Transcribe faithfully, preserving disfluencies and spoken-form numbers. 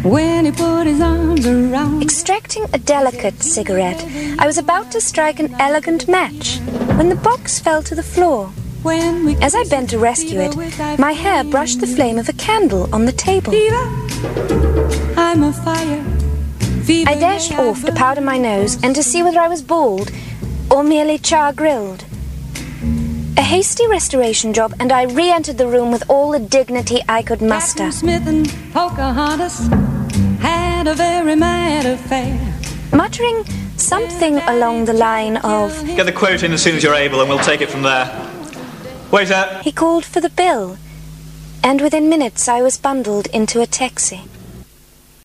when he put his arms around. Extracting a delicate cigarette, I was about to strike an elegant match when the box fell to the floor. When we As I bent to rescue it, my hair brushed the flame of a candle on the table. Fever, I'm a fire. Fever, I dashed off to powder my nose and to see whether I was bald or merely char-grilled. A hasty restoration job, and I re-entered the room with all the dignity I could muster. Captain Smith and Pocahontas had a very mad affair. Muttering something along the line of, Get the quote in as soon as you're able and we'll take it from there. Waiter! he called for the bill, and within minutes I was bundled into a taxi.